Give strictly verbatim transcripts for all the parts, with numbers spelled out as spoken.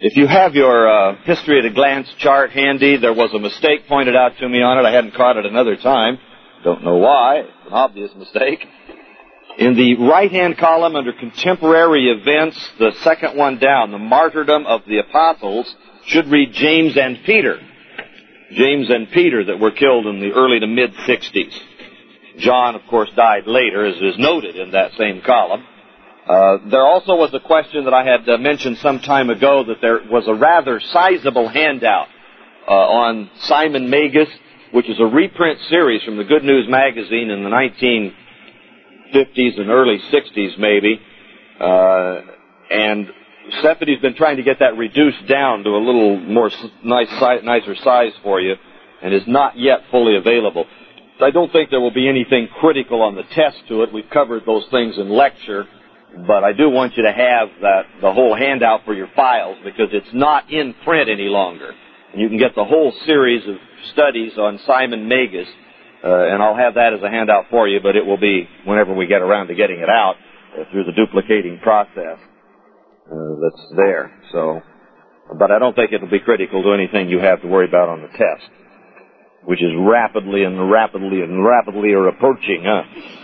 If you have your uh, history at a glance chart handy, there was a mistake pointed out to me on it. I hadn't caught it another time. Don't know why. It's an obvious mistake. In the right-hand column under contemporary events, the second one down, the martyrdom of the apostles, should read James and Peter. James and Peter that were killed in the early to mid-sixties. John, of course, died later, as is noted in that same column. Uh, there also was a question that I had uh, mentioned some time ago, that there was a rather sizable handout uh, on Simon Magus, which is a reprint series from the Good News magazine in the nineteen fifties and early sixties, maybe. Uh, and Stephanie's been trying to get that reduced down to a little more nice, nicer size for you, and is not yet fully available. I don't think there will be anything critical on the test to it. We've covered those things in lecture. But I do want you to have that, the whole handout for your files, because it's not in print any longer. And you can get the whole series of studies on Simon Magus, uh, and I'll have that as a handout for you, but it will be whenever we get around to getting it out uh, through the duplicating process uh, that's there. So, but I don't think it will be critical to anything you have to worry about on the test, which is rapidly and rapidly and rapidly are approaching, huh?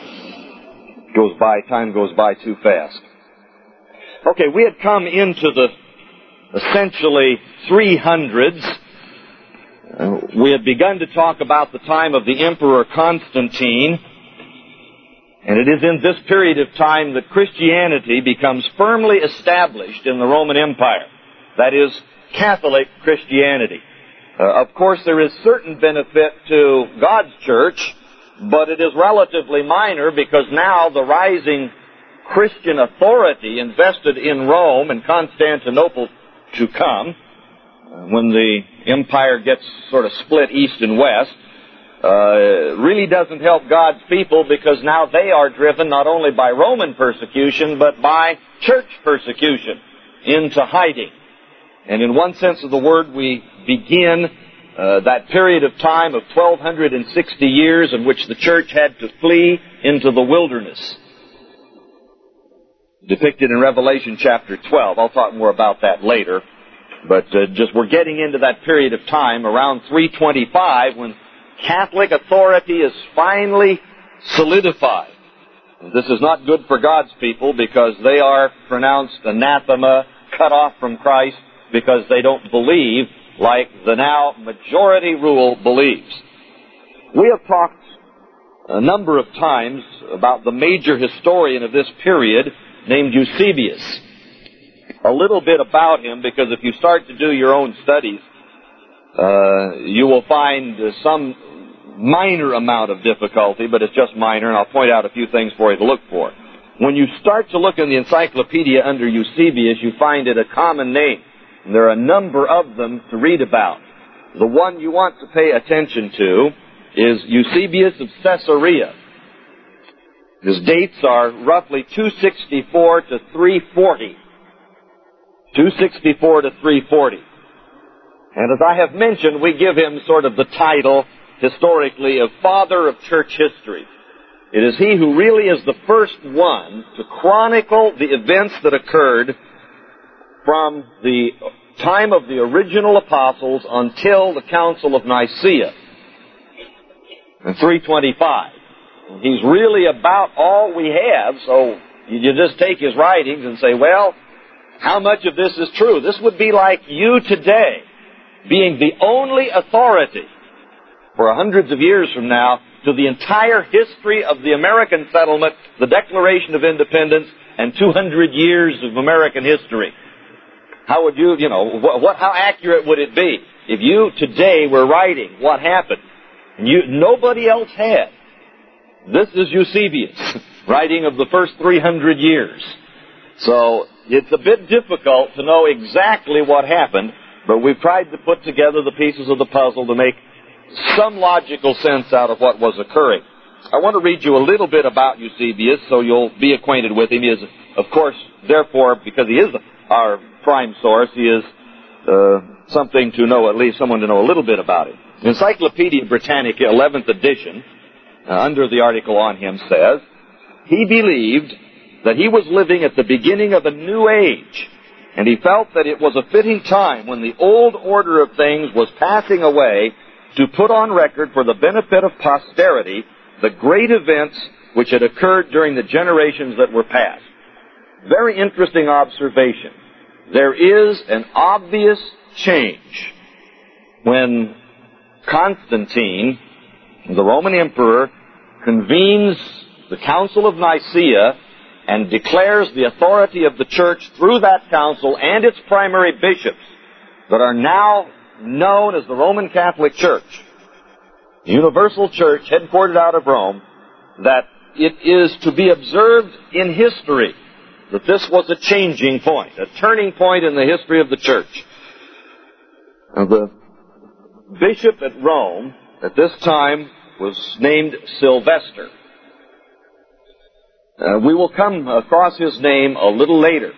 Goes by, time goes by too fast. Okay, we had come into the essentially three hundreds. Uh, we had begun to talk about the time of the Emperor Constantine, and it is in this period of time that Christianity becomes firmly established in the Roman Empire. That is, Catholic Christianity. Uh, of course, there is certain benefit to God's church, but it is relatively minor, because now the rising Christian authority invested in Rome and Constantinople to come, when the empire gets sort of split east and west, uh, really doesn't help God's people, because now they are driven not only by Roman persecution, but by church persecution into hiding. And in one sense of the word, we begin Uh, that period of time of twelve sixty years in which the church had to flee into the wilderness, depicted in Revelation chapter twelve. I'll talk more about that later, but uh, just we're getting into that period of time around three twenty-five when Catholic authority is finally solidified. This is not good for God's people, because they are pronounced anathema, cut off from Christ, because they don't believe like the now majority rule believes. We have talked a number of times about the major historian of this period named Eusebius. A little bit about him, because if you start to do your own studies, uh, you will find uh, some minor amount of difficulty, but it's just minor, and I'll point out a few things for you to look for. When you start to look in the encyclopedia under Eusebius, you find it a common name. And there are a number of them to read about. The one you want to pay attention to is Eusebius of Caesarea. His dates are roughly two sixty-four to three forty. two sixty-four to three forty. And as I have mentioned, we give him sort of the title, historically, of Father of Church History. It is he who really is the first one to chronicle the events that occurred from the time of the original apostles until the Council of Nicaea in three twenty-five. He's really about all we have, so you just take his writings and say, well, how much of this is true? This would be like you today being the only authority for hundreds of years from now to the entire history of the American settlement, the Declaration of Independence, and two hundred years of American history. How would you, you know, what, what, how accurate would it be if you today were writing what happened and you, nobody else had? This is Eusebius, writing of the first three hundred years. So it's a bit difficult to know exactly what happened, but we've tried to put together the pieces of the puzzle to make some logical sense out of what was occurring. I want to read you a little bit about Eusebius so you'll be acquainted with him. He is, of course, therefore, because he is our prime source, he is uh, something to know, at least someone to know a little bit about him. Encyclopedia Britannica, eleventh edition, uh, under the article on him, says, he believed that he was living at the beginning of a new age And he felt that it was a fitting time, when the old order of things was passing away, to put on record for the benefit of posterity the great events which had occurred during the generations that were past. Very interesting observation. There is an obvious change when Constantine, the Roman emperor, convenes the Council of Nicaea and declares the authority of the church through that council and its primary bishops that are now known as the Roman Catholic Church, the universal church headquartered out of Rome, that it is to be observed in history that this was a changing point, a turning point in the history of the church. Now, the bishop at Rome at this time was named Sylvester. Uh, we will come across his name a little later,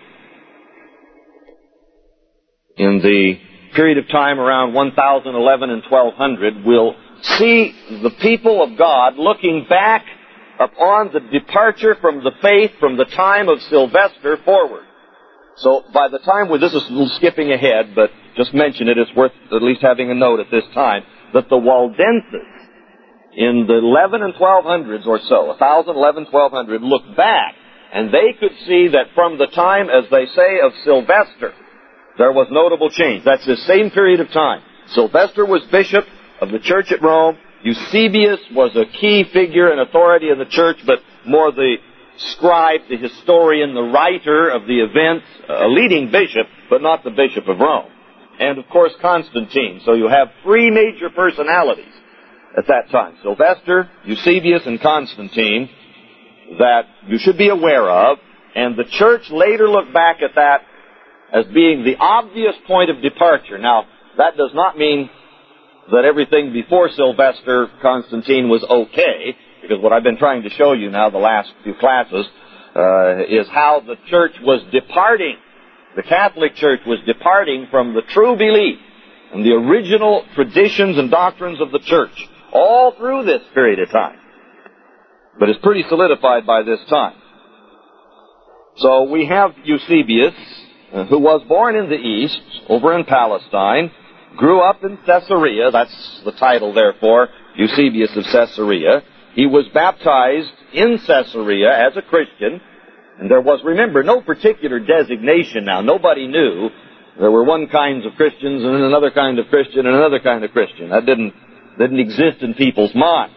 in the period of time around one thousand eleven and twelve hundred. We'll see the people of God looking back upon the departure from the faith from the time of Sylvester forward. So by the time we, this is a little skipping ahead, but just mention it, it's worth at least having a note at this time, that the Waldenses in the eleven and twelve hundreds or so, one thousand, eleven, twelve hundred, looked back, and they could see that from the time, as they say, of Sylvester, there was notable change. That's the same period of time. Sylvester was bishop of the church at Rome. Eusebius was a key figure and authority in the church, but more the scribe, the historian, the writer of the events, a leading bishop, but not the bishop of Rome. And, of course, Constantine. So you have three major personalities at that time: Sylvester, Eusebius, and Constantine, that you should be aware of. And the church later looked back at that as being the obvious point of departure. Now, that does not mean that everything before Sylvester, Constantine, was okay, because what I've been trying to show you now the last few classes uh, is how the church was departing. The Catholic Church was departing from the true belief and the original traditions and doctrines of the church all through this period of time. But it's pretty solidified by this time. So we have Eusebius, uh, who was born in the East, over in Palestine, grew up in Caesarea. That's the title, therefore, Eusebius of Caesarea. He was baptized in Caesarea as a Christian, and there was, remember, no particular designation now. Nobody knew. There were one kind of Christians and another kind of Christian and another kind of Christian. That didn't, didn't exist in people's minds.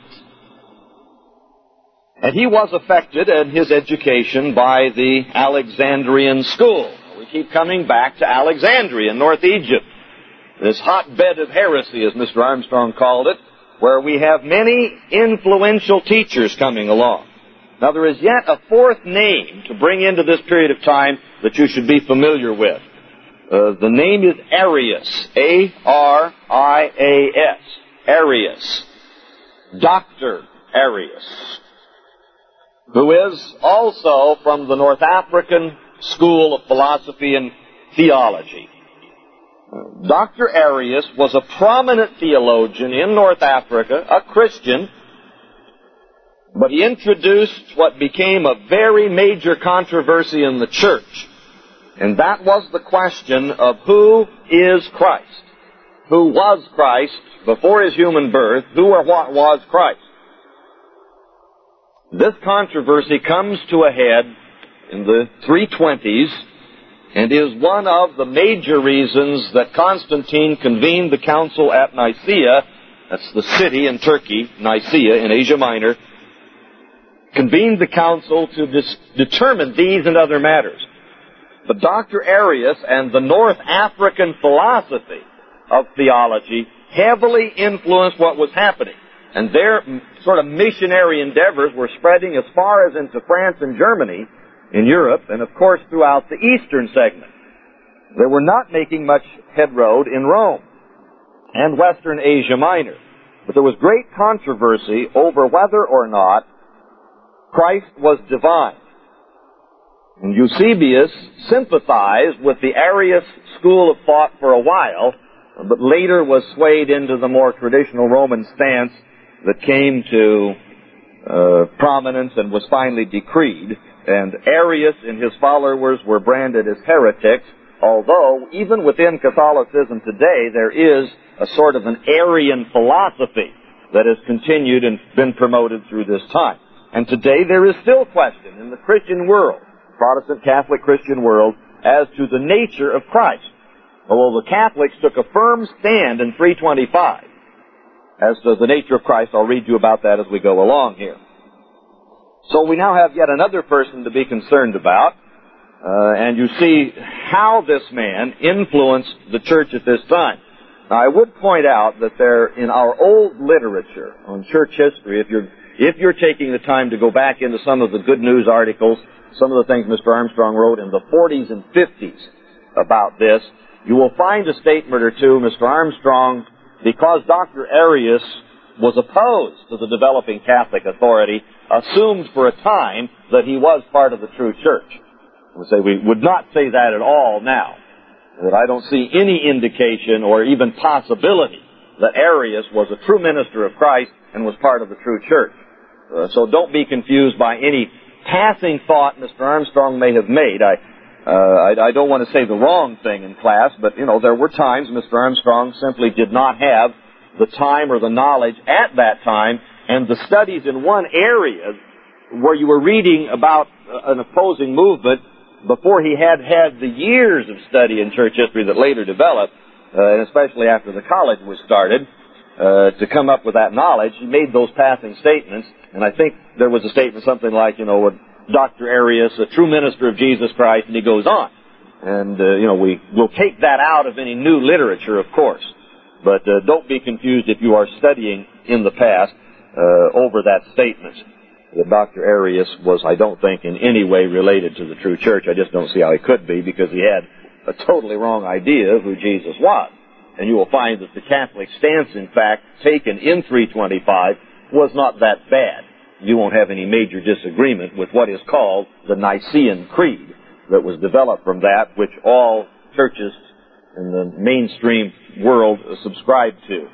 And he was affected in his education by the Alexandrian school. We keep coming back to Alexandria in North Egypt, this hotbed of heresy, as Mister Armstrong called it, where we have many influential teachers coming along. Now, there is yet a fourth name to bring into this period of time that you should be familiar with. Uh, the name is Arius, A R I A S, Arius, Doctor Arius, who is also from the North African school of philosophy and theology. Doctor Arius was a prominent theologian in North Africa, a Christian, but he introduced what became a very major controversy in the church, and that was the question of who is Christ? Who was Christ before his human birth? Who or what was Christ? This controversy comes to a head in the three twenties, and is one of the major reasons that Constantine convened the council at Nicaea. That's the city in Turkey, Nicaea in Asia Minor, convened the council to dis- determine these and other matters. But Doctor Arius and the North African philosophy of theology heavily influenced what was happening. And their sort of missionary endeavors were spreading as far as into France and Germany, in Europe, and of course throughout the eastern segment. They were not making much headroad in Rome and western Asia Minor. But there was great controversy over whether or not Christ was divine. And Eusebius sympathized with the Arius school of thought for a while, but later was swayed into the more traditional Roman stance that came to uh, prominence and was finally decreed. And Arius and his followers were branded as heretics, Although, even within Catholicism today, there is a sort of an Arian philosophy that has continued and been promoted through this time. And today there is still question in the Christian world, Protestant Catholic Christian world, as to the nature of Christ. Although the Catholics took a firm stand in three twenty-five as to the nature of Christ, I'll read you about that as we go along here. So we now have yet another person to be concerned about, uh, and you see how this man influenced the church at this time. Now, I would point out that there, in our old literature on church history, if you're if you're taking the time to go back into some of the Good News articles, some of the things Mister Armstrong wrote in the forties and fifties about this, you will find a statement or two, Mister Armstrong, because Doctor Arius was opposed to the developing Catholic authority, assumed for a time that he was part of the true church. We say we would not say that at all now. That I don't see any indication or even possibility that Arius was a true minister of Christ and was part of the true church. Uh, so don't be confused by any passing thought Mister Armstrong may have made. I, uh, I, I don't want to say the wrong thing in class, but, you know, there were times Mister Armstrong simply did not have the time or the knowledge at that time, and the studies in one area where you were reading about an opposing movement before he had had the years of study in church history that later developed, uh, and especially after the college was started, uh, to come up with that knowledge, he made those passing statements, and I think there was a statement something like, you know, Doctor Arius, a true minister of Jesus Christ, and he goes on. And, uh, you know, we will take that out of any new literature, of course. But uh, don't be confused if you are studying in the past uh, over that statement. That Doctor Arius was, I don't think, in any way related to the true church. I just don't see how he could be, because he had a totally wrong idea of who Jesus was. And you will find that the Catholic stance, in fact, taken in three twenty-five was not that bad. You won't have any major disagreement with what is called the Nicene Creed that was developed from that, which all churches in the mainstream world subscribe to.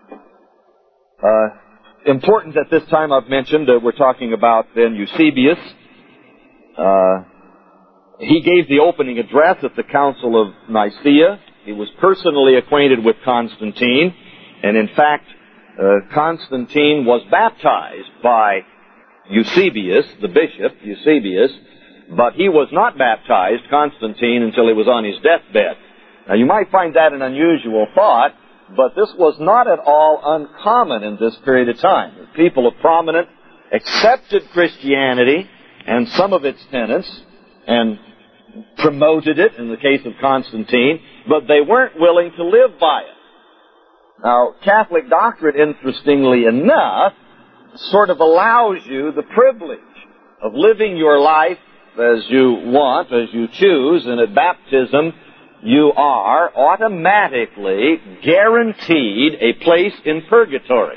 Uh, important at this time, I've mentioned, uh, we're talking about then Eusebius. Uh, he gave the opening address at the Council of Nicaea. He was personally acquainted with Constantine, and in fact, uh, Constantine was baptized by Eusebius, the bishop, Eusebius, but he was not baptized, Constantine, until he was on his deathbed. Now, you might find that an unusual thought, but this was not at all uncommon in this period of time. People of prominence accepted Christianity and some of its tenets and promoted it in the case of Constantine, but they weren't willing to live by it. Now, Catholic doctrine, interestingly enough, sort of allows you the privilege of living your life as you want, as you choose, and at baptism you are automatically guaranteed a place in purgatory.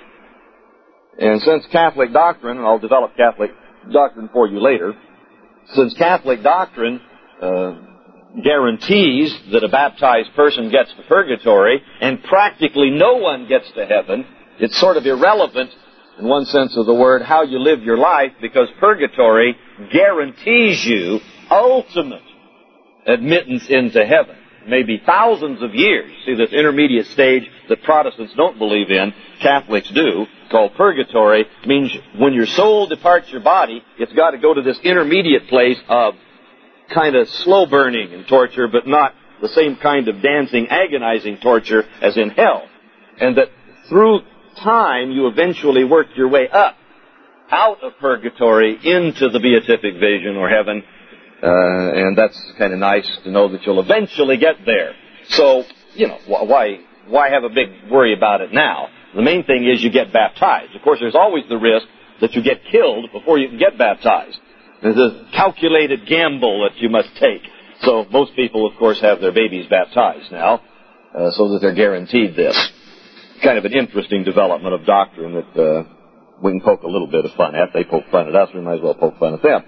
And since Catholic doctrine, and I'll develop Catholic doctrine for you later, since Catholic doctrine uh, guarantees that a baptized person gets to purgatory, and practically no one gets to heaven, it's sort of irrelevant, in one sense of the word, how you live your life, because purgatory guarantees you ultimate admittance into heaven. Maybe thousands of years. See, this intermediate stage that Protestants don't believe in, Catholics do, called purgatory, means when your soul departs your body, it's got to go to this intermediate place of kind of slow burning and torture, but not the same kind of dancing, agonizing torture as in hell. And that through time, you eventually work your way up out of purgatory into the beatific vision or heaven. Uh, and that's kind of nice to know that you'll eventually get there. So, you know, why why have a big worry about it now? The main thing is you get baptized. Of course, there's always the risk that you get killed before you can get baptized. There's a calculated gamble that you must take. So most people, of course, have their babies baptized now, uh, so that they're guaranteed this. Kind of an interesting development of doctrine that uh, we can poke a little bit of fun at. They poke fun at us, we might as well poke fun at them.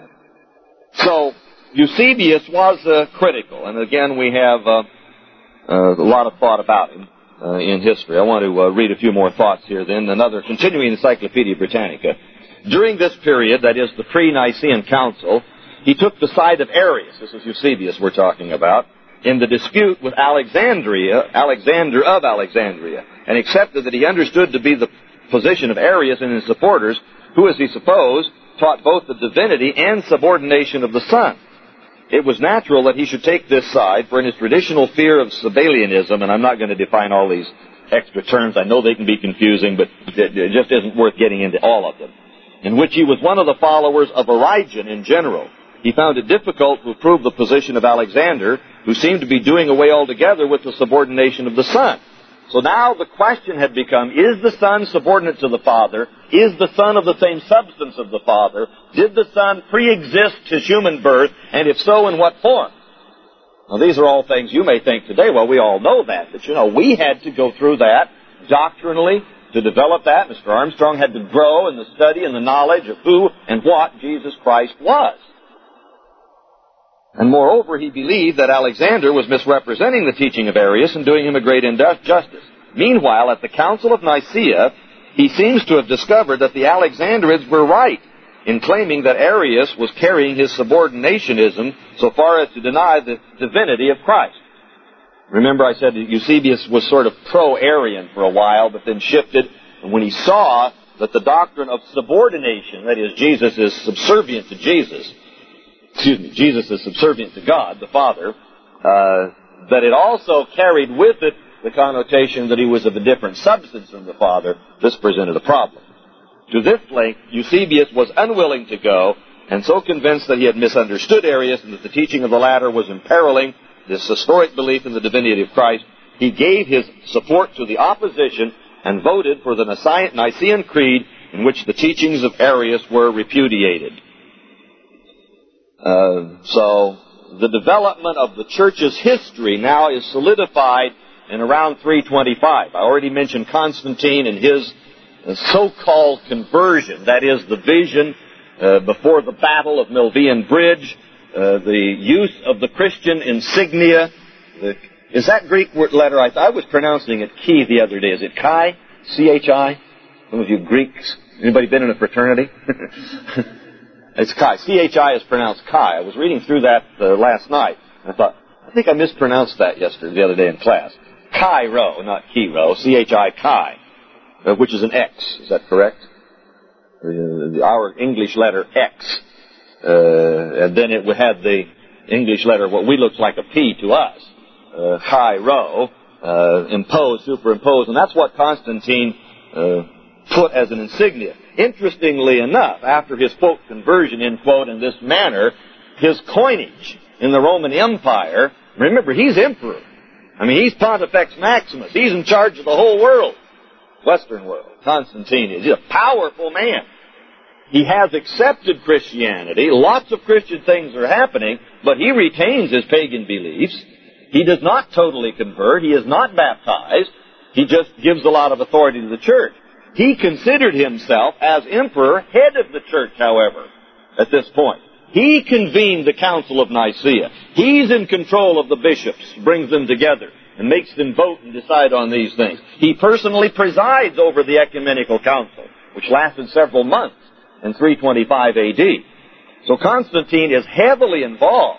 So, Eusebius was uh, critical, and again we have uh, uh, a lot of thought about him uh, in history. I want to uh, read a few more thoughts here then, another continuing Encyclopedia Britannica. During this period, that is the pre-Nicene Council, he took the side of Arius. This is Eusebius we're talking about. in the dispute with Alexandria, Alexander of Alexandria, and accepted that he understood to be the position of Arius and his supporters, who, as he supposed, taught both the divinity and subordination of the Son. It was natural that he should take this side, for in his traditional fear of Sabellianism, and I'm not going to define all these extra terms, I know they can be confusing, but it just isn't worth getting into all of them, in which he was one of the followers of Origen in general. He found it difficult to approve the position of Alexander, who seemed to be doing away altogether with the subordination of the Son. So now the question had become, is the Son subordinate to the Father? Is the Son of the same substance of the Father? Did the Son pre-exist his human birth? And if so, in what form? Now these are all things you may think today, well, we all know that. But you know, we had to go through that doctrinally to develop that. Mister Armstrong had to grow in the study and the knowledge of who and what Jesus Christ was. And moreover, he believed that Alexander was misrepresenting the teaching of Arius and doing him a great injustice. Meanwhile, at the Council of Nicaea, he seems to have discovered that the Alexandrians were right in claiming that Arius was carrying his subordinationism so far as to deny the divinity of Christ. Remember I said that Eusebius was sort of pro-Arian for a while, but then shifted, and when he saw that the doctrine of subordination, that is, Jesus is subservient to Jesus, excuse me, Jesus is subservient to God, the Father, uh, that it also carried with it the connotation that he was of a different substance than the Father. This presented a problem. To this length, Eusebius was unwilling to go, and so convinced that he had misunderstood Arius and that the teaching of the latter was imperiling this historic belief in the divinity of Christ, he gave his support to the opposition and voted for the Nicene Creed, in which the teachings of Arius were repudiated. Uh, so, the development of the Church's history now is solidified in around three twenty-five. I already mentioned Constantine and his uh, so-called conversion, that is, the vision uh, before the Battle of Milvian Bridge, uh, the use of the Christian insignia. The, is that Greek word letter? I, I was pronouncing it chi the other day. Is it chi? C H I? Some of you Greeks? Anybody been in a fraternity? It's Chi. C H I is pronounced Chi. I was reading through that uh, last night. I thought, I think I mispronounced that yesterday, the other day in class. Chi-Rho, not Chi-Rho. C H I, Chi, uh, which is an X. Is that correct? Uh, our English letter X. Uh, and then it had the English letter, what we looked like a P to us. Uh, Chi-Rho, uh, imposed, superimposed. And that's what Constantine uh, put as an insignia. Interestingly enough, after his, quote, conversion, end quote, in this manner, his coinage in the Roman Empire, remember, he's emperor. I mean, he's Pontifex Maximus. He's in charge of the whole world, Western world. Constantine is. He's a powerful man. He has accepted Christianity. Lots of Christian things are happening, but he retains his pagan beliefs. He does not totally convert. He is not baptized. He just gives a lot of authority to the church. He considered himself, as emperor, head of the church, however, at this point. He convened the Council of Nicaea. He's in control of the bishops, brings them together, and makes them vote and decide on these things. He personally presides over the Ecumenical Council, which lasted several months in three twenty-five A D. So Constantine is heavily involved.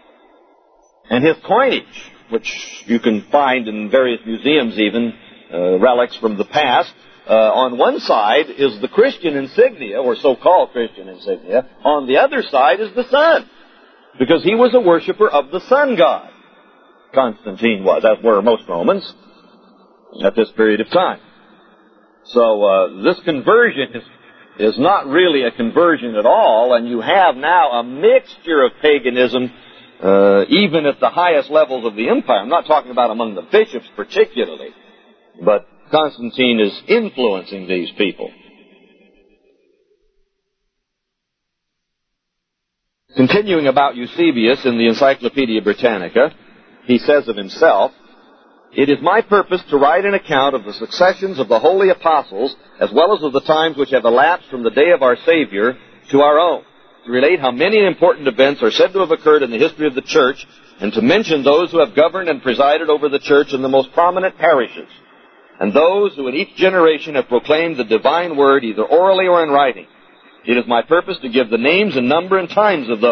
And his coinage, which you can find in various museums even, uh, relics from the past, Uh, on one side is the Christian insignia, or so-called Christian insignia. On the other side is the sun, because he was a worshiper of the sun god. Constantine was, as were most Romans at this period of time. So uh, this conversion is, is not really a conversion at all, and you have now a mixture of paganism, uh, even at the highest levels of the empire. I'm not talking about among the bishops particularly, but Constantine is influencing these people. Continuing about Eusebius in the Encyclopedia Britannica, he says of himself, "It is my purpose to write an account of the successions of the holy apostles, as well as of the times which have elapsed from the day of our Savior to our own, to relate how many important events are said to have occurred in the history of the Church, and to mention those who have governed and presided over the Church in the most prominent parishes, and those who in each generation have proclaimed the divine word either orally or in writing. It is my purpose to give the names and number and times of those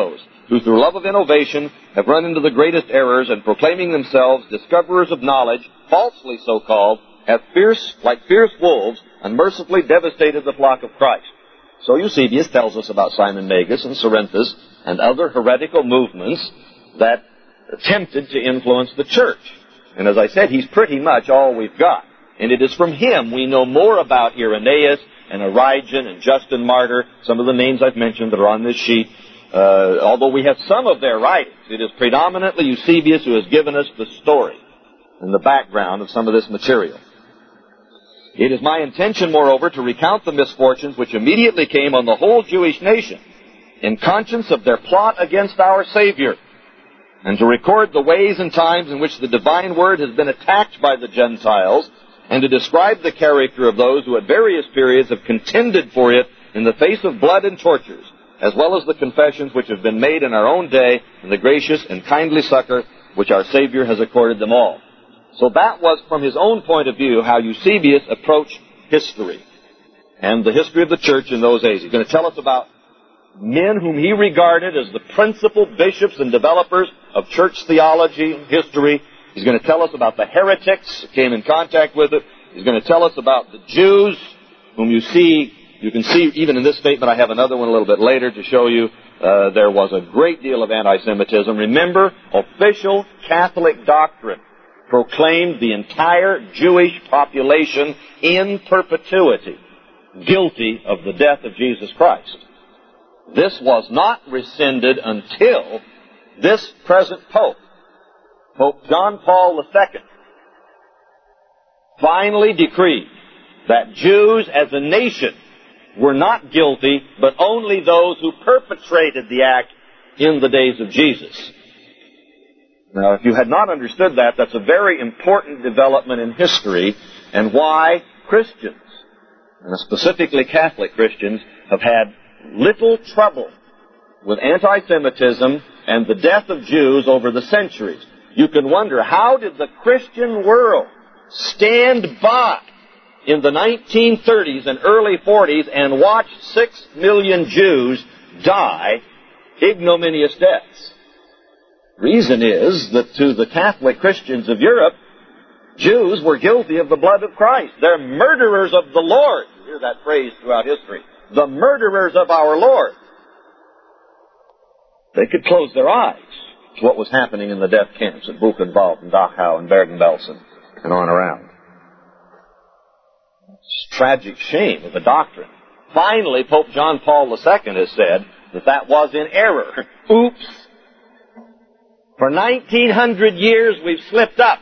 who through love of innovation have run into the greatest errors and proclaiming themselves discoverers of knowledge, falsely so called, have fierce, like fierce wolves, unmercifully devastated the flock of Christ. So Eusebius tells us about Simon Magus and Cerinthus and other heretical movements that attempted to influence the church. And as I said, he's pretty much all we've got. And it is from him we know more about Irenaeus and Origen and Justin Martyr, some of the names I've mentioned that are on this sheet. Uh, although we have some of their writings, it is predominantly Eusebius who has given us the story and the background of some of this material. It is my intention, moreover, to recount the misfortunes which immediately came on the whole Jewish nation in conscience of their plot against our Savior, and to record the ways and times in which the divine word has been attacked by the Gentiles, and to describe the character of those who at various periods have contended for it in the face of blood and tortures, as well as the confessions which have been made in our own day and the gracious and kindly succor which our Savior has accorded them all. So that was, from his own point of view, how Eusebius approached history and the history of the church in those days. He's going to tell us about men whom he regarded as the principal bishops and developers of church theology and history. He's going to tell us about the heretics who came in contact with it. He's going to tell us about the Jews, whom you see, you can see even in this statement. I have another one a little bit later to show you. Uh, there was a great deal of anti-Semitism. Remember, official Catholic doctrine proclaimed the entire Jewish population in perpetuity guilty of the death of Jesus Christ. This was not rescinded until this present Pope, Pope John Paul the Second, finally decreed that Jews as a nation were not guilty, but only those who perpetrated the act in the days of Jesus. Now, if you had not understood that, that's a very important development in history, and why Christians, and specifically Catholic Christians, have had little trouble with anti-Semitism and the death of Jews over the centuries. You can wonder, how did the Christian world stand by in the nineteen thirties and early forties and watch six million Jews die ignominious deaths? Reason is that to the Catholic Christians of Europe, Jews were guilty of the blood of Christ. They're murderers of the Lord. You hear that phrase throughout history. The murderers of our Lord. They could close their eyes to what was happening in the death camps at Buchenwald and Dachau and Bergen-Belsen and on around. It's a tragic shame of a doctrine. Finally, Pope John Paul the Second has said that that was in error. Oops. For nineteen hundred years we've slipped up.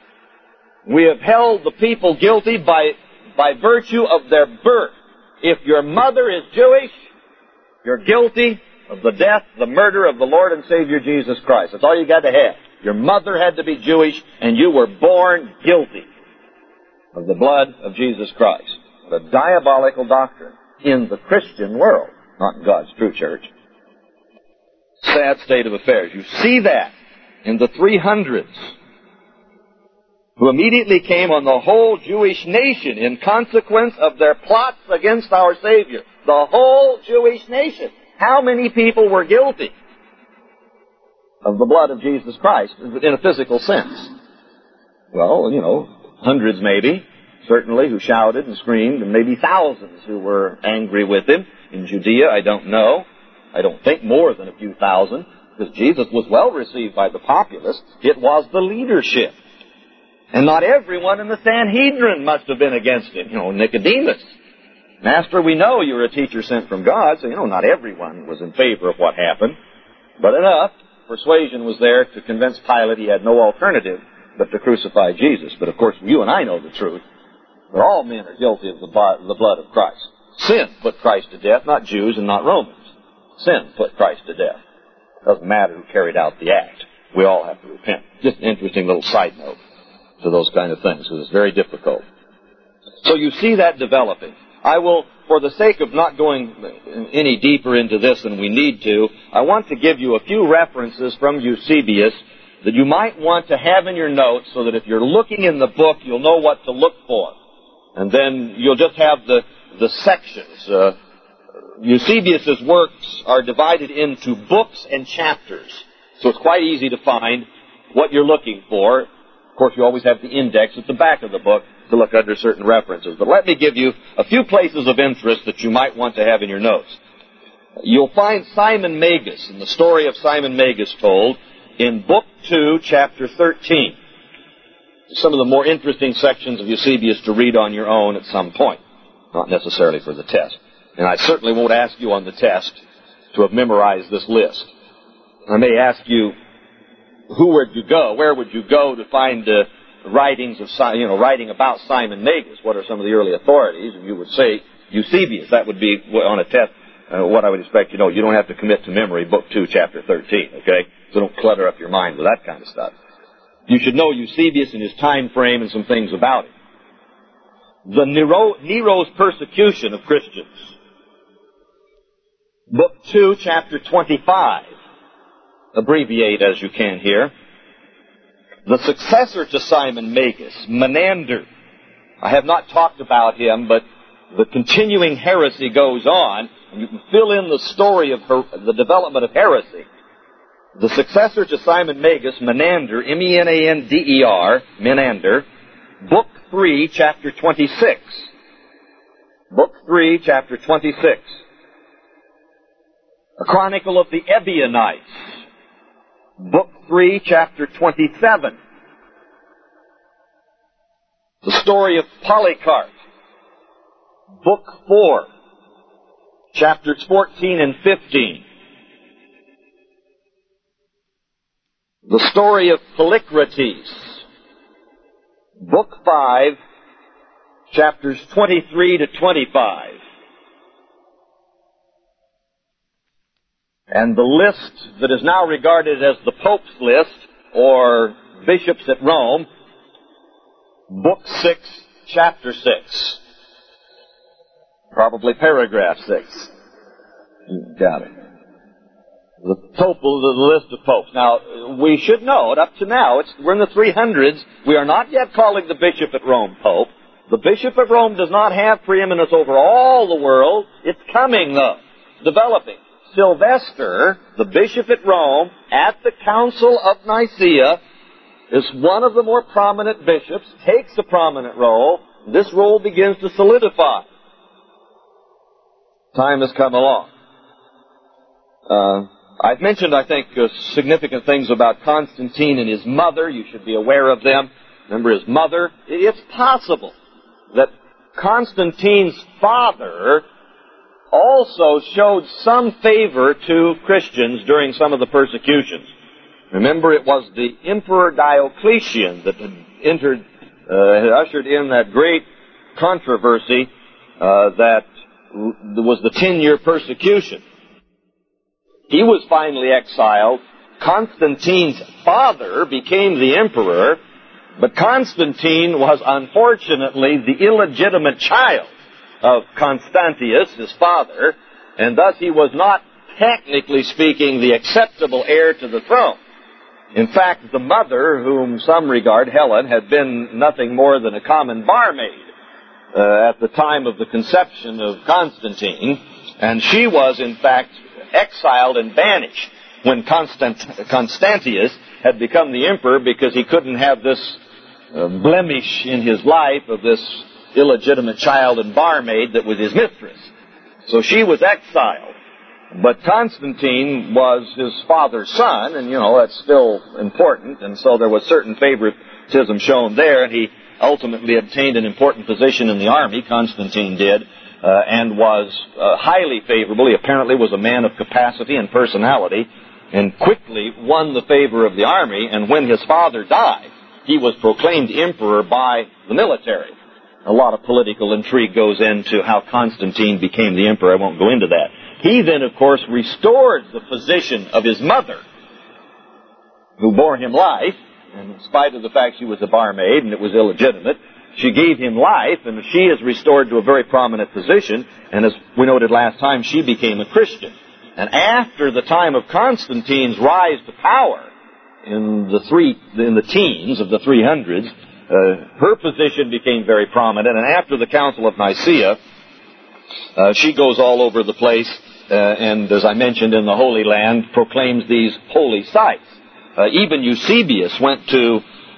We have held the people guilty by, by virtue of their birth. If your mother is Jewish, you're guilty of the death, the murder of the Lord and Savior Jesus Christ. That's all you got to have. Your mother had to be Jewish, and you were born guilty of the blood of Jesus Christ. The diabolical doctrine in the Christian world, not in God's true church. Sad state of affairs. You see that in the three hundreds, who immediately came on the whole Jewish nation in consequence of their plots against our Savior. The whole Jewish nation. How many people were guilty of the blood of Jesus Christ in a physical sense? Well, you know, hundreds maybe, certainly, who shouted and screamed, and maybe thousands who were angry with him. In Judea, I don't know. I don't think more than a few thousand, because Jesus was well received by the populace. It was the leadership. And not everyone in the Sanhedrin must have been against him. You know, Nicodemus. Master, we know you're a teacher sent from God, so, you know, not everyone was in favor of what happened. But enough persuasion was there to convince Pilate he had no alternative but to crucify Jesus. But, of course, you and I know the truth. That all men are guilty of the blood of Christ. Sin put Christ to death, not Jews and not Romans. Sin put Christ to death. Doesn't matter who carried out the act. We all have to repent. Just an interesting little side note to those kind of things, because it's very difficult. So you see that developing. I will, for the sake of not going any deeper into this than we need to, I want to give you a few references from Eusebius that you might want to have in your notes so that if you're looking in the book, you'll know what to look for. And then you'll just have the, the sections uh, Eusebius's works are divided into books and chapters, so it's quite easy to find what you're looking for. Of course, you always have the index at the back of the book to look under certain references. But let me give you a few places of interest that you might want to have in your notes. You'll find Simon Magus, and the story of Simon Magus told, in Book two, Chapter thirteen. Some of the more interesting sections of Eusebius to read on your own at some point, not necessarily for the test. And I certainly won't ask you on the test to have memorized this list. I may ask you, who would you go? Where would you go to find uh, writings of, you know, writing about Simon Magus? What are some of the early authorities? And you would say Eusebius. That would be on a test. Uh, what I would expect you to know. You don't have to commit to memory Book two, Chapter thirteen. Okay, so don't clutter up your mind with that kind of stuff. You should know Eusebius and his time frame and some things about it. The Nero, Nero's persecution of Christians. Book two, Chapter twenty-five. Abbreviate as you can here. The successor to Simon Magus, Menander. I have not talked about him, but the continuing heresy goes on, and you can fill in the story of her, the development of heresy. The successor to Simon Magus, Menander, M E N A N D E R, Menander, Book three, Chapter twenty-six. Book three, Chapter twenty-six. A Chronicle of the Ebionites. Book three, Chapter twenty-seven. The story of Polycarp. Book four, Chapters fourteen and fifteen. The story of Polycrates. Book five, Chapters twenty-three to twenty-five. And the list that is now regarded as the Pope's list, or bishops at Rome, Book six, Chapter six. Probably paragraph six. You got it. The Pope, the list of popes. Now, we should note, up to now, it's, we're in the three hundreds. We are not yet calling the Bishop at Rome Pope. The Bishop of Rome does not have preeminence over all the world. It's coming, though, developing. Sylvester, the Bishop at Rome, at the Council of Nicaea, is one of the more prominent bishops, takes a prominent role. This role begins to solidify. Time has come along. Uh, I've mentioned, I think, uh, significant things about Constantine and his mother. You should be aware of them. Remember his mother? It's possible that Constantine's father also showed some favor to Christians during some of the persecutions. Remember, it was the Emperor Diocletian that had entered, uh, had ushered in that great controversy uh, that was the ten-year persecution. He was finally exiled. Constantine's father became the emperor, but Constantine was unfortunately the illegitimate child of Constantius, his father, and thus he was not, technically speaking, the acceptable heir to the throne. In fact, the mother, whom some regard, Helen, had been nothing more than a common barmaid uh, at the time of the conception of Constantine, and she was, in fact, exiled and banished when Constant- Constantius had become the emperor because he couldn't have this uh, blemish in his life of this illegitimate child and barmaid that was his mistress. So she was exiled. But Constantine was his father's son, and, you know, that's still important, and so there was certain favoritism shown there, and he ultimately obtained an important position in the army, Constantine did, Uh, and was uh, highly favorable. He apparently was a man of capacity and personality, and quickly won the favor of the army, and when his father died, he was proclaimed emperor by the military. A lot of political intrigue goes into how Constantine became the emperor. I won't go into that. He then, of course, restored the position of his mother, who bore him life, and in spite of the fact she was a barmaid and it was illegitimate, she gave him life, and she is restored to a very prominent position, and as we noted last time, she became a Christian. And after the time of Constantine's rise to power, in the three, in the teens of the three hundreds, uh, her position became very prominent, and after the Council of Nicaea, Uh, she goes all over the place, uh, and as I mentioned, in the Holy Land, proclaims these holy sites. Uh, even Eusebius went to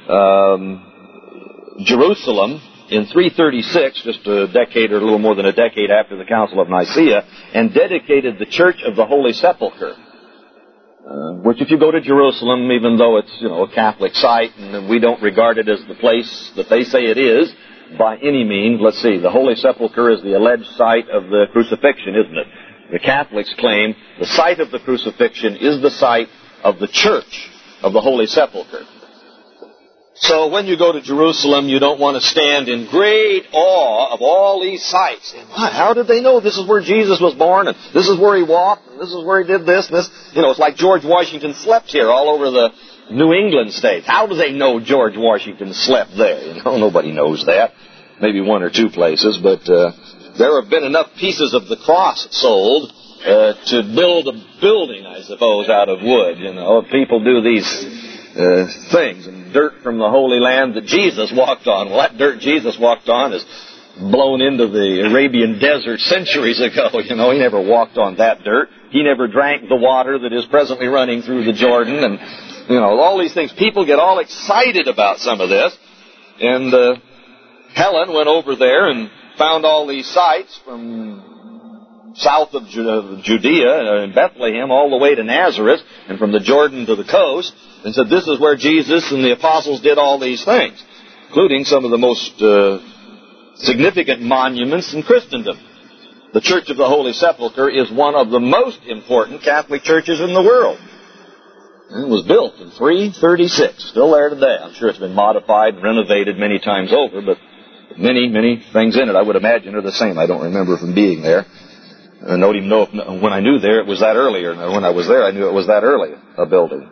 um, Jerusalem in three thirty-six, just a decade or a little more than a decade after the Council of Nicaea, and dedicated the Church of the Holy Sepulchre. Uh, which, if you go to Jerusalem, even though it's, you know, a Catholic site, and we don't regard it as the place that they say it is, by any means, let's see, the Holy Sepulchre is the alleged site of the crucifixion, isn't it? The Catholics claim the site of the crucifixion is the site of the Church of the Holy Sepulchre. So when you go to Jerusalem, you don't want to stand in great awe of all these sites. And how did they know this is where Jesus was born, and this is where he walked, and this is where he did this, and this? You know, it's like George Washington slept here all over the New England states. How do they know George Washington slept there? You know, nobody knows that. Maybe one or two places, but uh, there have been enough pieces of the cross sold uh, to build a building, I suppose, out of wood. You know, people do these uh, things, and dirt from the Holy Land that Jesus walked on. Well, that dirt Jesus walked on is blown into the Arabian desert centuries ago. You know, he never walked on that dirt. He never drank the water that is presently running through the Jordan, and you know, all these things. People get all excited about some of this, and uh, Helen went over there and found all these sites from south of Judea and Bethlehem all the way to Nazareth and from the Jordan to the coast, and said this is where Jesus and the apostles did all these things, including some of the most uh, significant monuments in Christendom. The Church of the Holy Sepulchre is one of the most important Catholic churches in the world. It was built in three thirty-six, still there today. I'm sure it's been modified and renovated many times over, but many, many things in it, I would imagine, are the same. I don't remember from being there. I don't even know if when I knew there it was that earlier. When I was there, I knew it was that early, a building.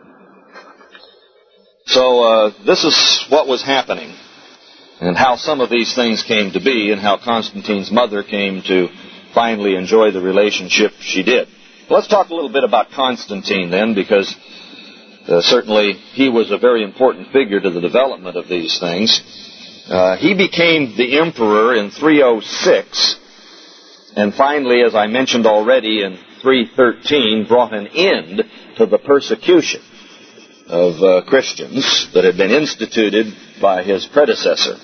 So uh, this is what was happening, and how some of these things came to be, and how Constantine's mother came to finally enjoy the relationship she did. Let's talk a little bit about Constantine then, because uh, certainly he was a very important figure to the development of these things. Uh, he became the emperor in three oh six, and finally, as I mentioned already, in three thirteen, brought an end to the persecution of uh, Christians that had been instituted by his predecessor.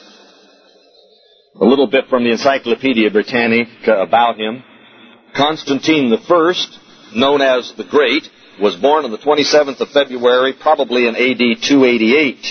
A little bit from the Encyclopedia Britannica about him. Constantine the First, known as the Great, was born on the twenty-seventh of February, probably in A D two eighty-eight.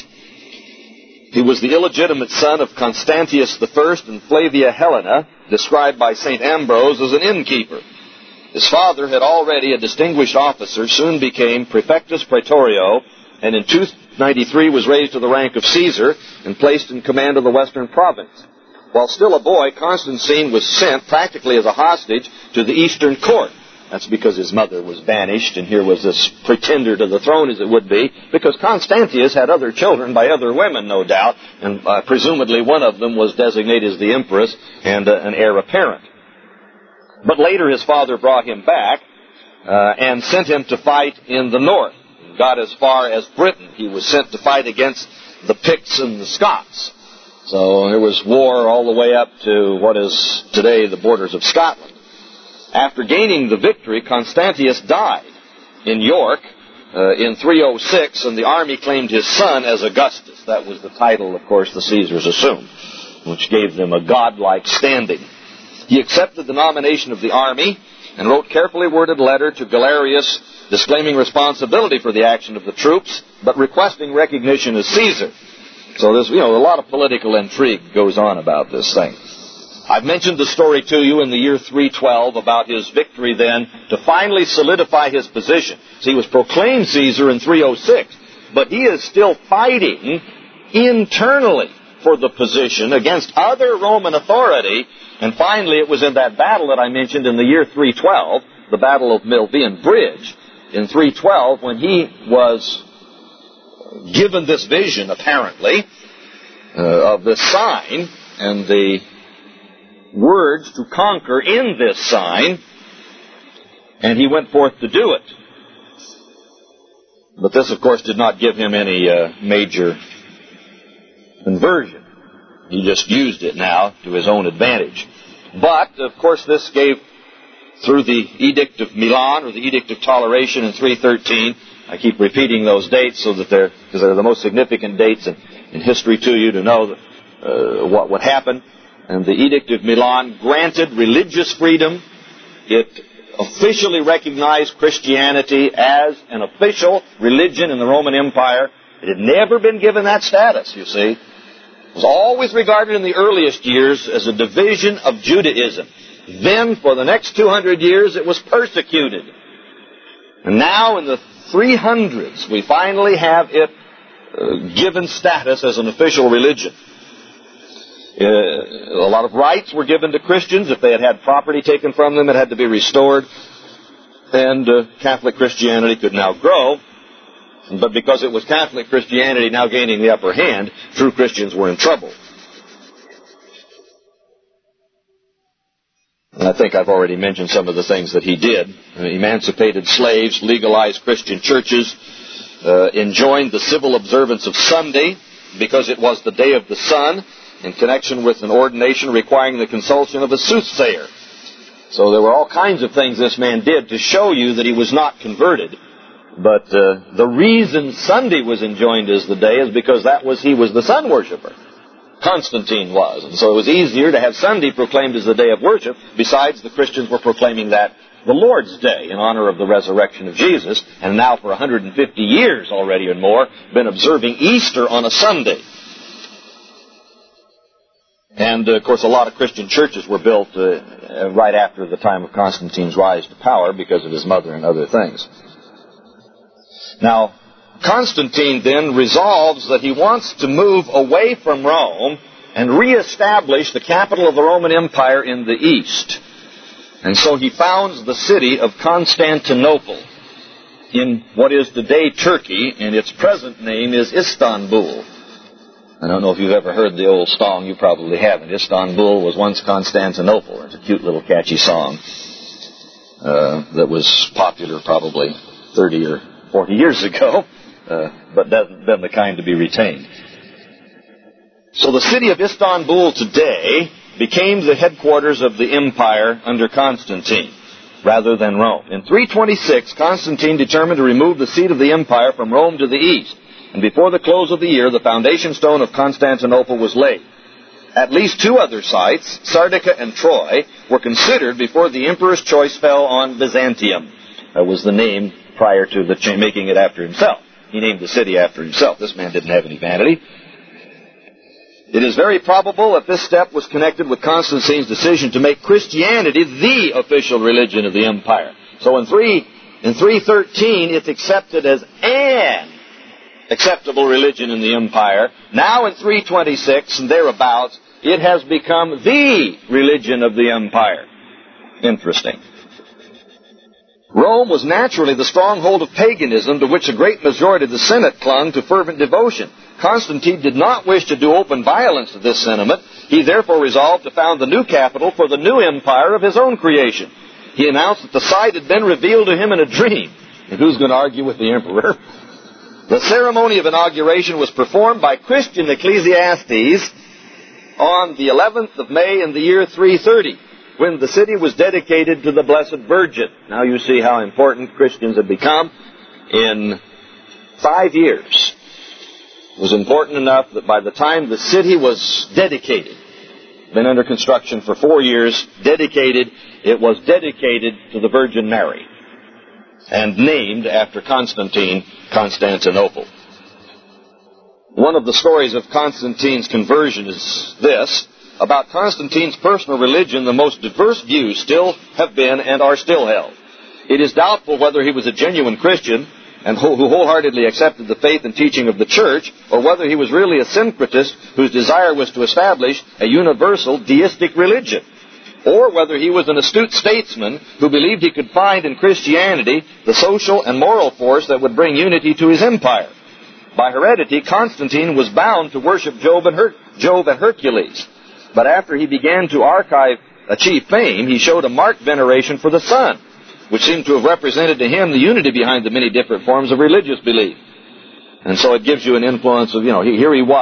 He was the illegitimate son of Constantius the First and Flavia Helena, described by Saint Ambrose as an innkeeper. His father had already, a distinguished officer, soon became Praefectus Praetorio, and in two ninety-three was raised to the rank of Caesar and placed in command of the western province. While still a boy, Constantine was sent, practically as a hostage, to the eastern court. That's because his mother was banished, and here was this pretender to the throne, as it would be, because Constantius had other children by other women, no doubt, and uh, presumably one of them was designated as the empress and uh, an heir apparent. But later his father brought him back uh, and sent him to fight in the north. Got as far as Britain. He was sent to fight against the Picts and the Scots. So there was war all the way up to what is today the borders of Scotland. After gaining the victory, Constantius died in York uh, in three oh six, and the army claimed his son as Augustus. That was the title, of course, the Caesars assumed, which gave them a godlike standing. He accepted the nomination of the army and wrote carefully worded letter to Galerius disclaiming responsibility for the action of the troops, but requesting recognition as Caesar. So there's, you know, a lot of political intrigue goes on about this thing. I've mentioned the story to you in the year three twelve about his victory then to finally solidify his position. So he was proclaimed Caesar in three oh six, but he is still fighting internally for the position against other Roman authority. And finally, it was in that battle that I mentioned in the year three twelve, the Battle of Milvian Bridge, in three twelve, when he was given this vision, apparently, uh, of this sign and the words to conquer in this sign, and he went forth to do it. But this, of course, did not give him any uh, major conversion. He just used it now to his own advantage. But, of course, this gave, through the Edict of Milan, or the Edict of Toleration in three thirteen, I keep repeating those dates so that they're, because they're the most significant dates in, in history to you to know uh, what would happen. And the Edict of Milan granted religious freedom. It officially recognized Christianity as an official religion in the Roman Empire. It had never been given that status, you see. It was always regarded in the earliest years as a division of Judaism. Then, for the next two hundred years, it was persecuted. And now, in the three hundreds, we finally have it uh, given status as an official religion. Uh, a lot of rights were given to Christians. If they had had property taken from them, it had to be restored. And uh, Catholic Christianity could now grow. But because it was Catholic Christianity now gaining the upper hand, true Christians were in trouble. And I think I've already mentioned some of the things that he did. Uh, emancipated slaves, legalized Christian churches, uh, enjoined the civil observance of Sunday because it was the day of the sun, in connection with an ordination requiring the consultation of a soothsayer. So there were all kinds of things this man did to show you that he was not converted. But uh, the reason Sunday was enjoined as the day is because that was he was the sun worshiper. Constantine was. And so it was easier to have Sunday proclaimed as the day of worship. Besides, the Christians were proclaiming that the Lord's Day in honor of the resurrection of Jesus. And now for one hundred fifty years already and more, been observing Easter on a Sunday. And, uh, of course, a lot of Christian churches were built uh, right after the time of Constantine's rise to power because of his mother and other things. Now, Constantine then resolves that he wants to move away from Rome and reestablish the capital of the Roman Empire in the east. And so he founds the city of Constantinople in what is today Turkey, and its present name is Istanbul. I don't know if you've ever heard the old song. You probably haven't. Istanbul was once Constantinople. It's a cute little catchy song uh, that was popular probably thirty or forty years ago, uh, but hasn't been the kind to be retained. So the city of Istanbul today became the headquarters of the empire under Constantine rather than Rome. In three twenty-six, Constantine determined to remove the seat of the empire from Rome to the east. And before the close of the year, the foundation stone of Constantinople was laid. At least two other sites, Sardica and Troy, were considered before the emperor's choice fell on Byzantium. That was the name prior to the cha- making it after himself. He named the city after himself. This man didn't have any vanity. It is very probable that this step was connected with Constantine's decision to make Christianity the official religion of the empire. So in three in three thirteen, it's accepted as an acceptable religion in the empire. Now in three twenty-six and thereabouts, it has become the religion of the empire. Interesting. Rome was naturally the stronghold of paganism to which a great majority of the Senate clung to fervent devotion. Constantine did not wish to do open violence to this sentiment. He therefore resolved to found the new capital for the new empire of his own creation. He announced that the site had been revealed to him in a dream. And who's going to argue with the emperor? The ceremony of inauguration was performed by Christian ecclesiastes on the eleventh of May in the year three thirty, when the city was dedicated to the Blessed Virgin. Now you see how important Christians have become. In five years, it was important enough that by the time the city was dedicated, been under construction for four years, dedicated, it was dedicated to the Virgin Mary, and named after Constantine, Constantinople. One of the stories of Constantine's conversion is this. About Constantine's personal religion, the most diverse views still have been and are still held. It is doubtful whether he was a genuine Christian and who wholeheartedly accepted the faith and teaching of the church, or whether he was really a syncretist whose desire was to establish a universal deistic religion, or whether he was an astute statesman who believed he could find in Christianity the social and moral force that would bring unity to his empire. By heredity, Constantine was bound to worship Jove and, Her- Jove and Hercules. But after he began to archive, achieve fame, he showed a marked veneration for the sun, which seemed to have represented to him the unity behind the many different forms of religious belief. And so it gives you an influence of, you know, here he was,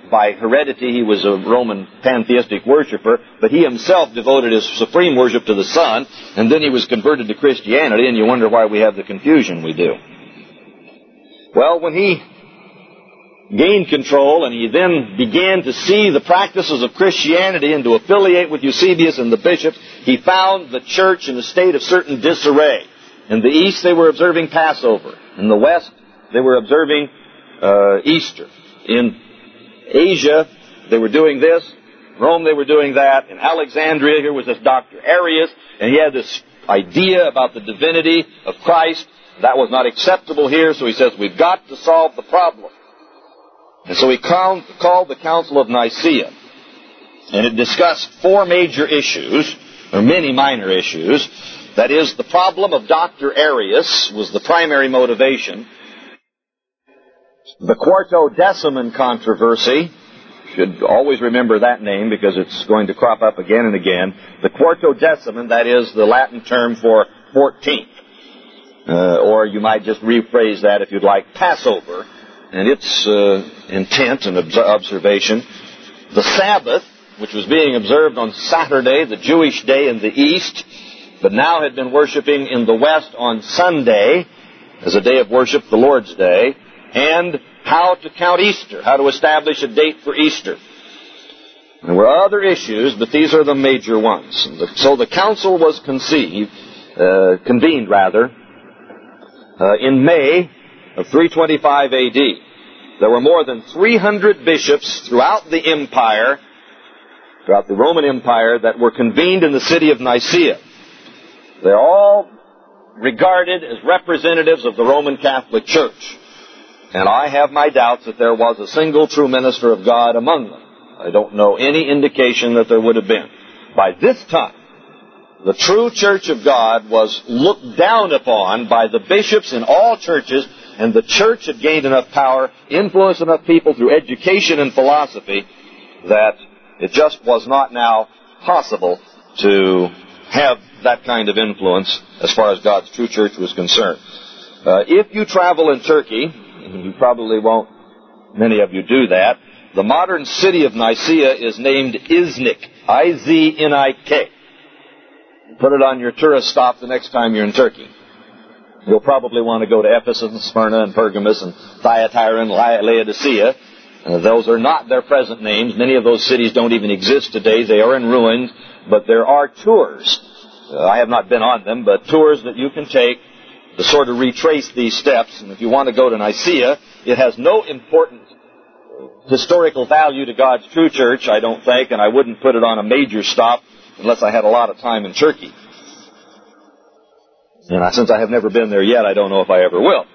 by heredity he was a Roman pantheistic worshiper, but he himself devoted his supreme worship to the Son, and then he was converted to Christianity, and you wonder why we have the confusion we do. Well, when he gained control and he then began to see the practices of Christianity and to affiliate with Eusebius and the bishops, he found the church in a state of certain disarray. In the east they were observing Passover. In the west they were observing uh, Easter. In Asia they were doing this. Rome they were doing that. In Alexandria here was this Doctor Arius, and he had this idea about the divinity of Christ. That was not acceptable here, so he says we've got to solve the problem. And so he called the Council of Nicaea, and it discussed four major issues, or many minor issues. That is, the problem of Doctor Arius was the primary motivation. The Quartodeciman controversy, should always remember that name because it's going to crop up again and again. The Quartodeciman, that is the Latin term for fourteenth. Uh, or you might just rephrase that if you'd like, Passover, and its uh, intent and obs- observation. The Sabbath, which was being observed on Saturday, the Jewish day in the east, but now had been worshiping in the west on Sunday as a day of worship, the Lord's Day, and how to count Easter, how to establish a date for Easter. There were other issues, but these are the major ones. So the council was conceived, uh, convened rather, uh, in May of three twenty-five A D. There were more than three hundred bishops throughout the empire, throughout the Roman Empire, that were convened in the city of Nicaea. They're all regarded as representatives of the Roman Catholic Church. And I have my doubts that there was a single true minister of God among them. I don't know any indication that there would have been. By this time, the true Church of God was looked down upon by the bishops in all churches, and the church had gained enough power, influenced enough people through education and philosophy, that it just was not now possible to have that kind of influence as far as God's true church was concerned. Uh, if you travel in Turkey, you probably won't, many of you do that, the modern city of Nicaea is named Iznik, I Z N I K. Put it on your tourist stop the next time you're in Turkey. You'll probably want to go to Ephesus and Smyrna and Pergamus and Thyatira and Laodicea. Uh, those are not their present names. Many of those cities don't even exist today. They are in ruins, but there are tours. Uh, I have not been on them, but tours that you can take to sort of retrace these steps. And if you want to go to Nicaea, it has no important historical value to God's true church, I don't think, and I wouldn't put it on a major stop unless I had a lot of time in Turkey. And since I have never been there yet, I don't know if I ever will.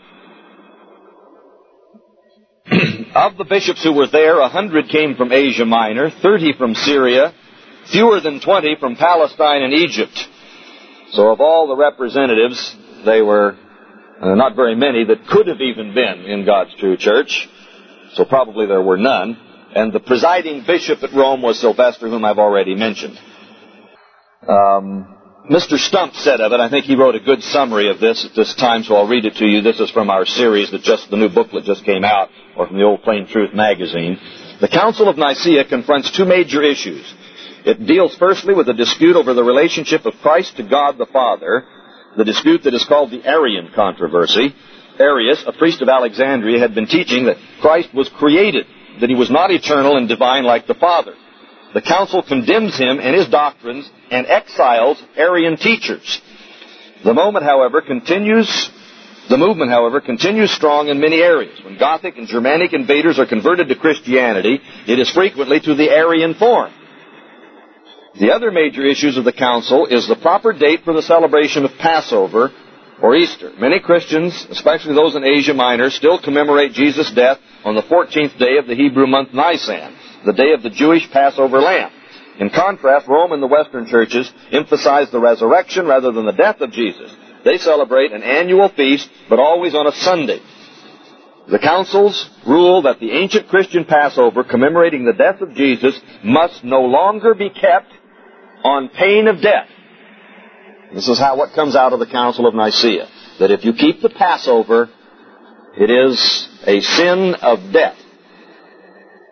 Of the bishops who were there, a hundred came from Asia Minor, thirty from Syria, fewer than twenty from Palestine and Egypt. So of all the representatives, they were uh, not very many that could have even been in God's true church. So probably there were none. And the presiding bishop at Rome was Sylvester, whom I've already mentioned. Um, Mister Stump said of it, I think he wrote a good summary of this at this time, so I'll read it to you. This is from our series that just, the new booklet just came out, or from the old Plain Truth magazine. The Council of Nicaea confronts two major issues. It deals firstly with a dispute over the relationship of Christ to God the Father, the dispute that is called the Arian controversy. Arius, a priest of Alexandria, had been teaching that Christ was created, that he was not eternal and divine like the Father. The council condemns him and his doctrines and exiles Arian teachers. The moment, however, continues, the movement, however, continues strong in many areas. When Gothic and Germanic invaders are converted to Christianity, it is frequently to the Arian form. The other major issues of the council is the proper date for the celebration of Passover or Easter. Many Christians, especially those in Asia Minor, still commemorate Jesus' death on the fourteenth day of the Hebrew month Nisan, the day of the Jewish Passover lamb. In contrast, Rome and the Western churches emphasize the resurrection rather than the death of Jesus. They celebrate an annual feast, but always on a Sunday. The councils rule that the ancient Christian Passover, commemorating the death of Jesus, must no longer be kept on pain of death. This is how what comes out of the Council of Nicaea, that if you keep the Passover, it is a sin of death.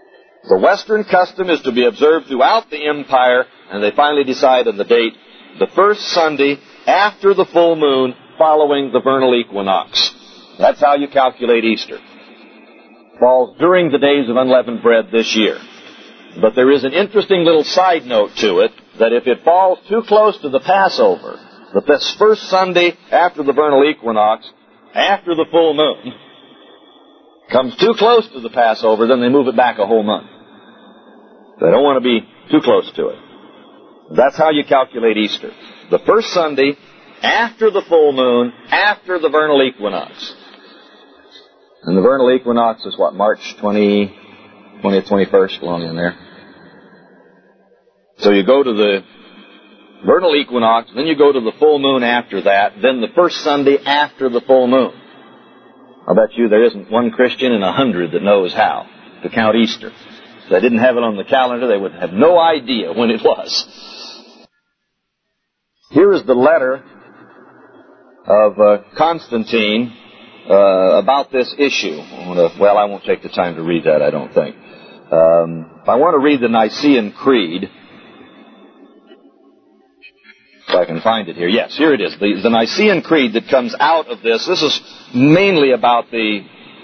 The Western custom is to be observed throughout the empire, and they finally decide on the date, the first Sunday after the full moon following the vernal equinox. That's how you calculate Easter. Falls during the days of unleavened bread this year. But there is an interesting little side note to it, that if it falls too close to the Passover, that this first Sunday after the vernal equinox, after the full moon, comes too close to the Passover, then they move it back a whole month. They don't want to be too close to it. That's how you calculate Easter. The first Sunday after the full moon, after the vernal equinox. And the vernal equinox is what, March twentieth, twenty-first, along in there. So you go to the vernal equinox, then you go to the full moon after that, then the first Sunday after the full moon. I'll bet you there isn't one Christian in a hundred that knows how to count Easter. If they didn't have it on the calendar, they would have no idea when it was. Here is the letter of uh, Constantine uh, about this issue. I wanna, well, I won't take the time to read that, I don't think. Um, I want to read the Nicene Creed. If I can find it here. Yes, here it is. The, the Nicene Creed that comes out of this. This is mainly about the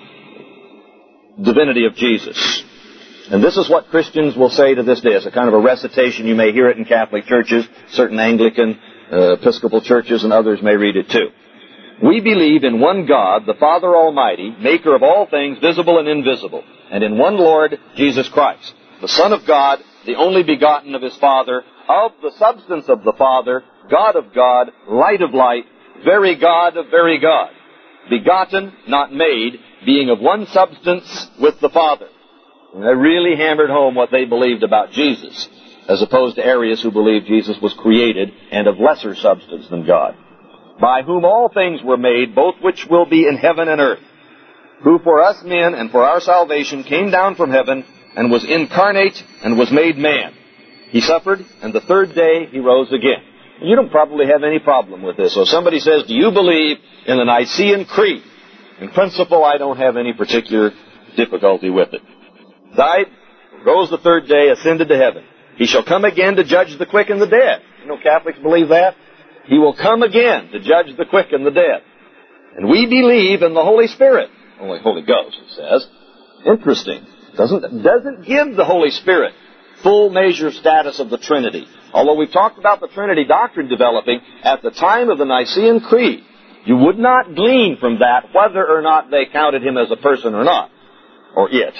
divinity of Jesus. And this is what Christians will say to this day. It's a kind of a recitation. You may hear it in Catholic churches, certain Anglican, uh, Episcopal churches, and others may read it too. We believe in one God, the Father Almighty, maker of all things visible and invisible, and in one Lord, Jesus Christ, the Son of God, the only begotten of his Father, of the substance of the Father, God of God, light of light, very God of very God, begotten, not made, being of one substance with the Father. And they really hammered home what they believed about Jesus, as opposed to Arius, who believed Jesus was created and of lesser substance than God. By whom all things were made, both which will be in heaven and earth, who for us men and for our salvation came down from heaven and was incarnate and was made man. He suffered, and the third day he rose again. You don't probably have any problem with this. So if somebody says, do you believe in the Nicene Creed? In principle, I don't have any particular difficulty with it. Died, rose the third day, ascended to heaven. He shall come again to judge the quick and the dead. You know, Catholics believe that. He will come again to judge the quick and the dead. And we believe in the Holy Spirit. Only Holy Ghost, it says. Interesting. Doesn't, doesn't give the Holy Spirit full measure status of the Trinity. Although we've talked about the Trinity doctrine developing at the time of the Nicene Creed, you would not glean from that whether or not they counted him as a person or not, or it.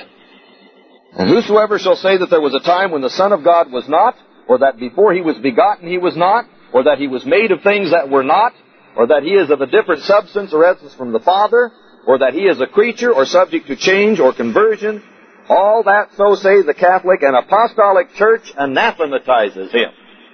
And whosoever shall say that there was a time when the Son of God was not, or that before he was begotten he was not, or that he was made of things that were not, or that he is of a different substance or essence from the Father, or that he is a creature or subject to change or conversion, all that, so say the Catholic and Apostolic Church, anathematizes him.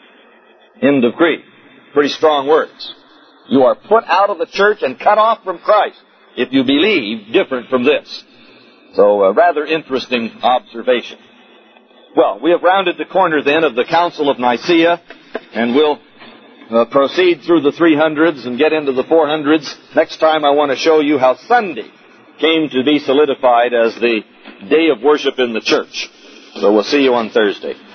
End of creed. Pretty strong words. You are put out of the church and cut off from Christ if you believe different from this. So a rather interesting observation. Well, we have rounded the corner then of the Council of Nicaea, and we'll uh, proceed through the three hundreds and get into the four hundreds. Next time I want to show you how Sunday came to be solidified as the day of worship in the church. So we'll see you on Thursday.